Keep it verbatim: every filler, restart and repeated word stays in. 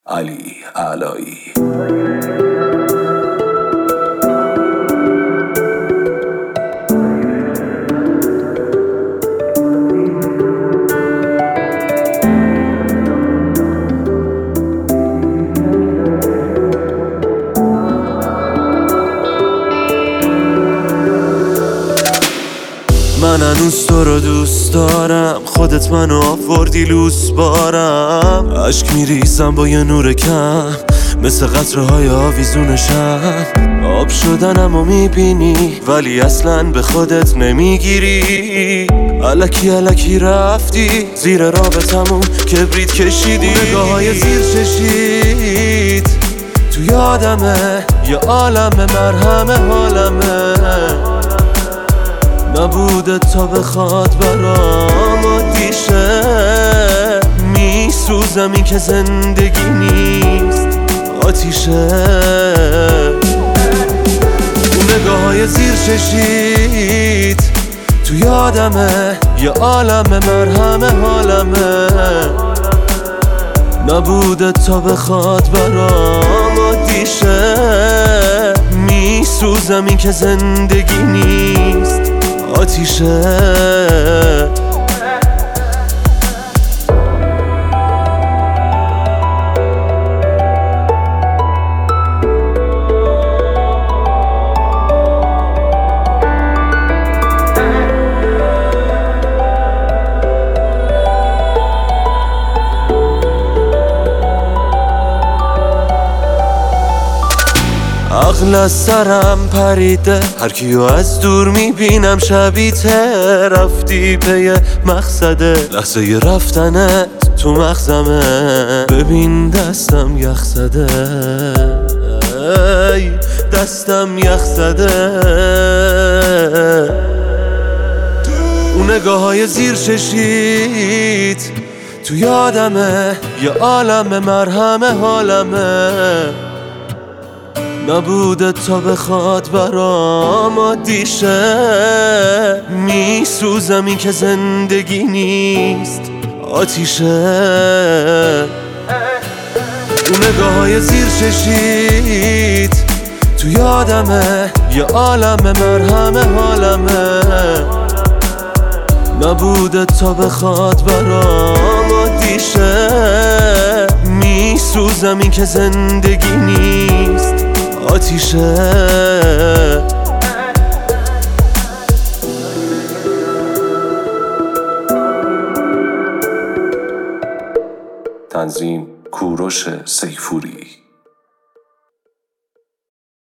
علی علایی. من هنوز تو رو دوست دارم، خودت منو آوردی لوس بارم. عشق میریزم با یه نور کم، مثل قطره های آویزون شم. آب شدنم و میبینی ولی اصلا به خودت نمیگیری. الکی الکی رفتی زیر رابطمون کبریت کشیدی. نگاه های زیر چشید تو یادمه، یه عالم مرهم حالمه. نبوده تا بخواد برام عادیشه. میسوزم این که زندگی نیست آتیشه. اون نگاه های زیر چشید تو یادمه، یه عالم مرهم حالمه. نبوده تا بخواد برام عادیشه. میسوزم این که زندگی نیست آتیشه. عقل از سرم پریده، هر کیو از دور میبینم شبیته. رفتی پی مقصده، لحظه ی رفتنت تو مغزمه. ببین دستم یخ زده، دستم یخ زده. اون نگاه های زیر چشید تو یادمه، یه عالم مرهم حالمه. نبوده تا بخواد برام عادیشه. میسوزم این که زندگی نیست آتیشه. اون نگاه های زیر چشید تو یادمه، یه عالم مرهم حالمه. نبوده تا بخواد برام عادیشه. میسوزم این که زندگی نیست آتیشه. تنظیم کوروش سیفوری.